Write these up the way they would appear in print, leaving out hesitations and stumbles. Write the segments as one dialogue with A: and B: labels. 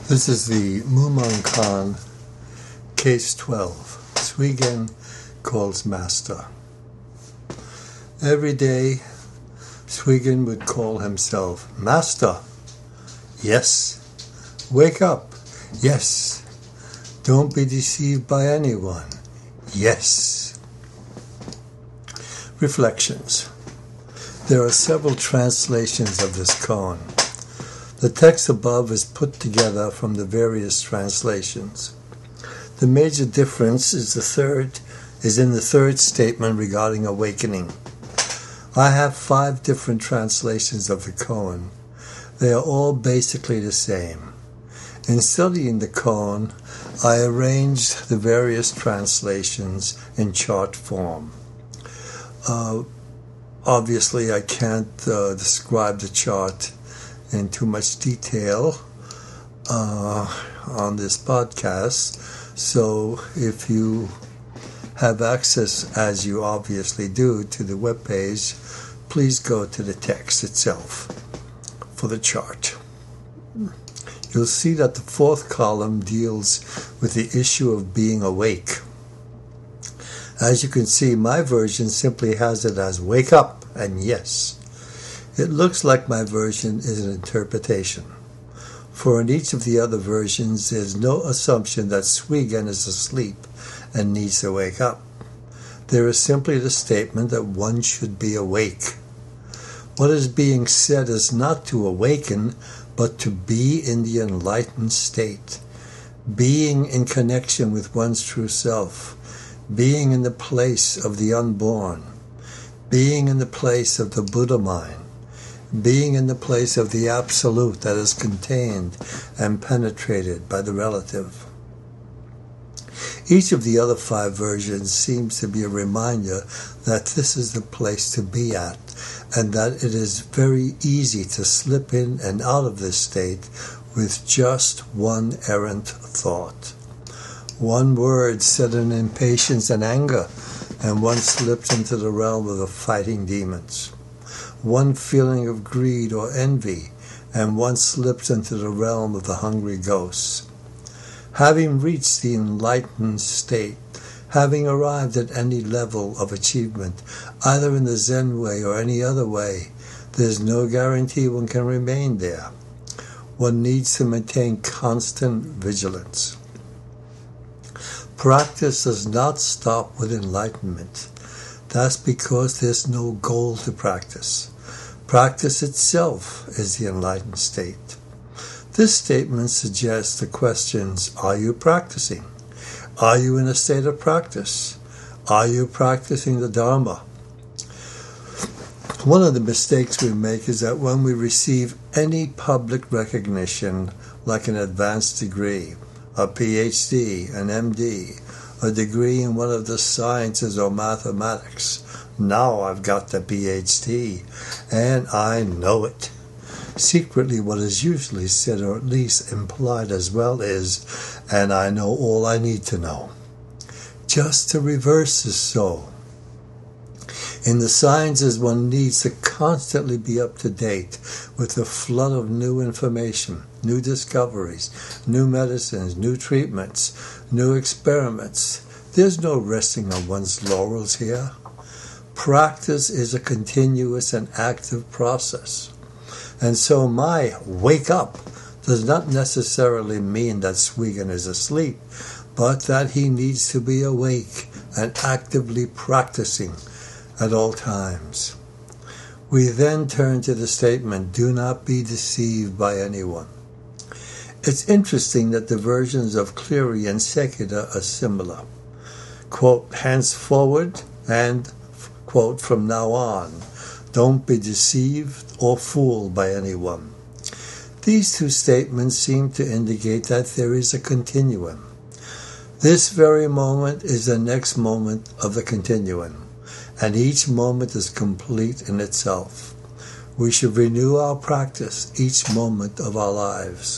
A: This is the Mumonkan Khan, Case 12. Sweegen calls Master. Every day, Sweegen would call himself, Master. Yes. Wake up. Yes. Don't be deceived by anyone. Yes. Reflections. There are several translations of this koan. The text above is put together from the various translations. The major difference is in the third statement regarding awakening. I have 5 different translations of the koan. They are all basically the same. In studying the koan, I arranged the various translations in chart form. Obviously, I can't describe the chart in too much detail on this podcast. So if you have access, as you obviously do, to the webpage, please go to the text itself for the chart. You'll see that the 4th column deals with the issue of being awake. As you can see, my version simply has it as wake up and yes. It looks like my version is an interpretation. For in each of the other versions, there's no assumption that Sweegen is asleep and needs to wake up. There is simply the statement that one should be awake. What is being said is not to awaken, but to be in the enlightened state, being in connection with one's true self, being in the place of the unborn, being in the place of the Buddha mind, being in the place of the absolute that is contained and penetrated by the relative. Each of the other 5 versions seems to be a reminder that this is the place to be at, and that it is very easy to slip in and out of this state with just one errant thought. One word said in impatience and anger, and one slips into the realm of the fighting demons. One feeling of greed or envy, and one slips into the realm of the hungry ghosts. Having reached the enlightened state, having arrived at any level of achievement, either in the Zen way or any other way, there's no guarantee one can remain there. One needs to maintain constant vigilance. Practice does not stop with enlightenment. That's because there's no goal to practice. Practice itself is the enlightened state. This statement suggests the questions, are you practicing? Are you in a state of practice? Are you practicing the Dharma? One of the mistakes we make is that when we receive any public recognition, like an advanced degree, a PhD, an MD, a degree in one of the sciences or mathematics, now I've got the PhD, and I know it. Secretly, what is usually said, or at least implied as well, is, and I know all I need to know. Just the reverse is so. In the sciences, one needs to constantly be up to date with the flood of new information, new discoveries, new medicines, new treatments, new experiments. There's no resting on one's laurels here. Practice is a continuous and active process. And so my wake up does not necessarily mean that Sweegen is asleep, but that he needs to be awake and actively practicing at all times. We then turn to the statement, do not be deceived by anyone. It's interesting that the versions of Cleary and Sekida are similar. Quote, henceforward, and quote, from now on, don't be deceived or fooled by anyone. These 2 statements seem to indicate that there is a continuum. This very moment is the next moment of the continuum, and each moment is complete in itself. We should renew our practice each moment of our lives.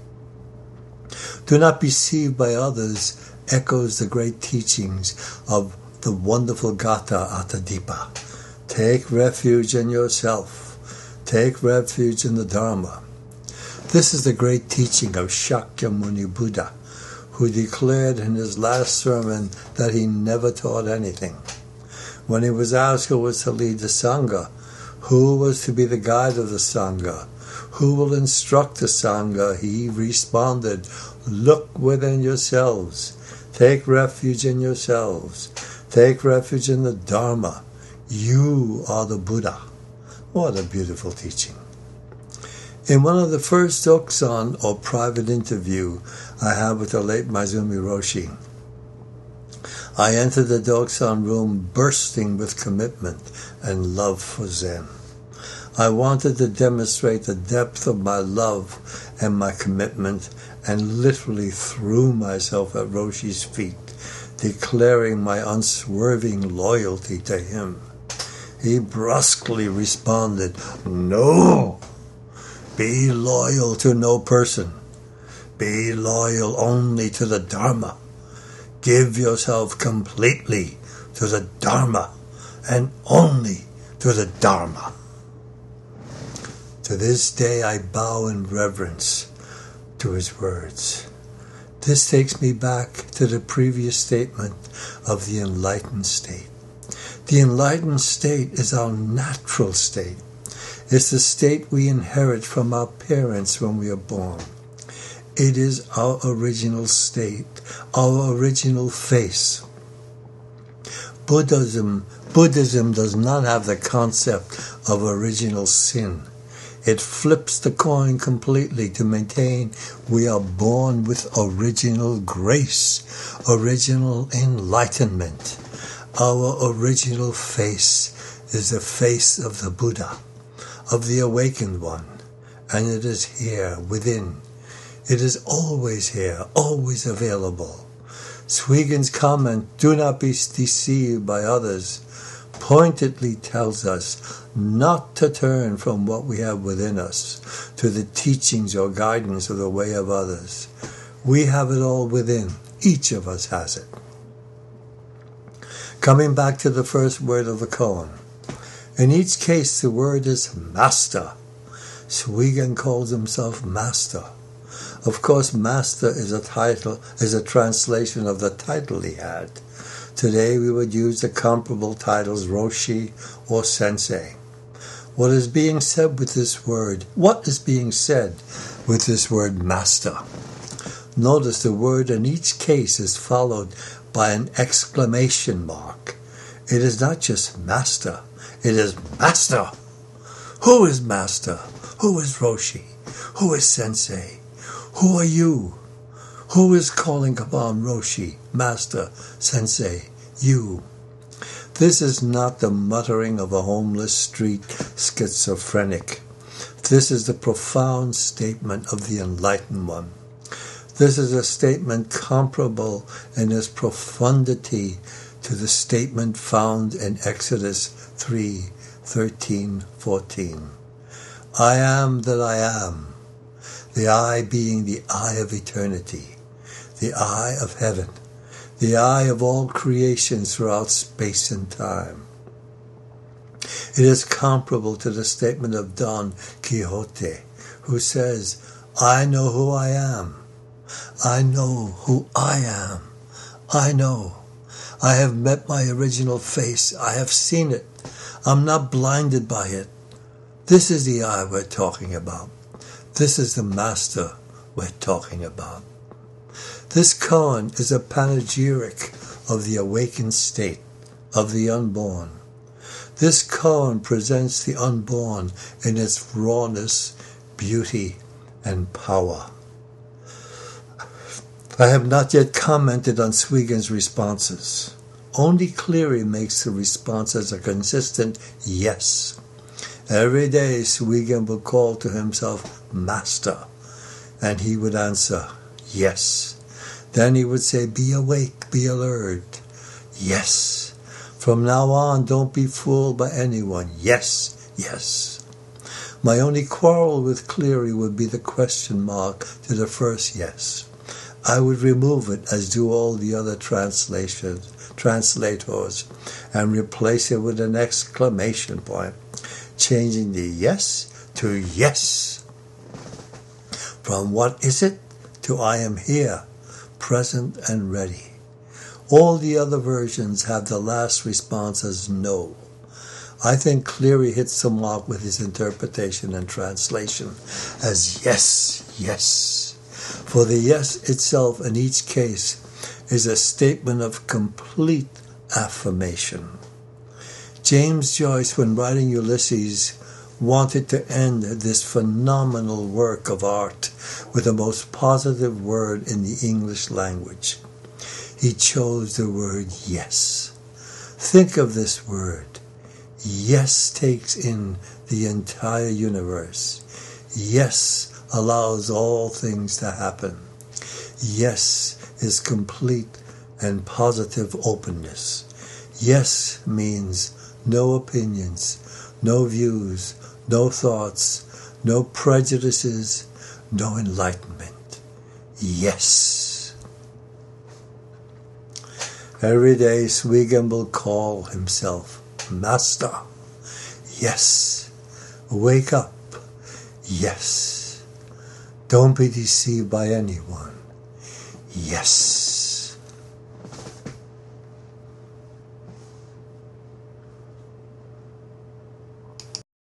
A: Do not be deceived by others echoes the great teachings of the wonderful Gatha Atadipa. Take refuge in yourself. Take refuge in the Dharma. This is the great teaching of Shakyamuni Buddha, who declared in his last sermon that he never taught anything. When he was asked who was to lead the Sangha, who was to be the guide of the Sangha, who will instruct the Sangha, he responded, "Look within yourselves. Take refuge in yourselves. Take refuge in the Dharma. You are the Buddha." What a beautiful teaching. In one of the first Doksan, or private interview, I had with the late Maezumi Roshi, I entered the Doksan room bursting with commitment and love for Zen. I wanted to demonstrate the depth of my love and my commitment, and literally threw myself at Roshi's feet, declaring my unswerving loyalty to him. He brusquely responded, "No! Be loyal to no person. Be loyal only to the Dharma. Give yourself completely to the Dharma, and only to the Dharma." To this day I bow in reverence to his words. This takes me back to the previous statement of the enlightened state. The enlightened state is our natural state. It's the state we inherit from our parents when we are born. It is our original state, our original face. Buddhism does not have the concept of original sin. It flips the coin completely to maintain we are born with original grace, original enlightenment. Our original face is the face of the Buddha, of the awakened one, and it is here within. It is always here, always available. Sweegan's comment, "Do not be deceived by others," pointedly tells us not to turn from what we have within us to the teachings or guidance of the way of others. We have it all within. Each of us has it. Coming back to the first word of the koan. In each case, the word is master. Sweegan calls himself master. Of course, master is a translation of the title he had. Today we would use the comparable titles Roshi or Sensei. What is being said with this word? What is being said with this word master? Notice the word in each case is followed by an exclamation mark. It is not just master. It is master. Who is master? Who is Roshi? Who is Sensei? Who are you? Who is calling upon Roshi, Master, Sensei, you? This is not the muttering of a homeless street schizophrenic. This is the profound statement of the enlightened one. This is a statement comparable in its profundity to the statement found in Exodus 3:13-14. I am that I am, the I being the eye of eternity, the eye of heaven, the eye of all creation throughout space and time. It is comparable to the statement of Don Quixote, who says, I know who I am. I know who I am. I know. I have met my original face. I have seen it. I'm not blinded by it. This is the I we're talking about. This is the Master we're talking about. This koan is a panegyric of the awakened state, of the unborn. This koan presents the unborn in its rawness, beauty, and power. I have not yet commented on Sweegan's responses. Only Cleary makes the responses a consistent yes. Every day Sweegan will call to himself Master, and he would answer yes. Then he would say, be awake, be alert. Yes. From now on, don't be fooled by anyone. Yes, yes. My only quarrel with Cleary would be the question mark to the first yes. I would remove it, as do all the other translators, and replace it with an exclamation point, changing the yes to yes. From what is it to I am here, present and ready. All the other versions have the last response as no. I think Cleary hits the mark with his interpretation and translation as yes, yes. For the yes itself in each case is a statement of complete affirmation. James Joyce, when writing Ulysses, wanted to end this phenomenal work of art with the most positive word in the English language. He chose the word yes. Think of this word. Yes takes in the entire universe. Yes allows all things to happen. Yes is complete and positive openness. Yes means no opinions, no views, no thoughts, no prejudices, no enlightenment. Yes. Every day Sweegan will call himself Master. Yes. Wake up. Yes. Don't be deceived by anyone. Yes.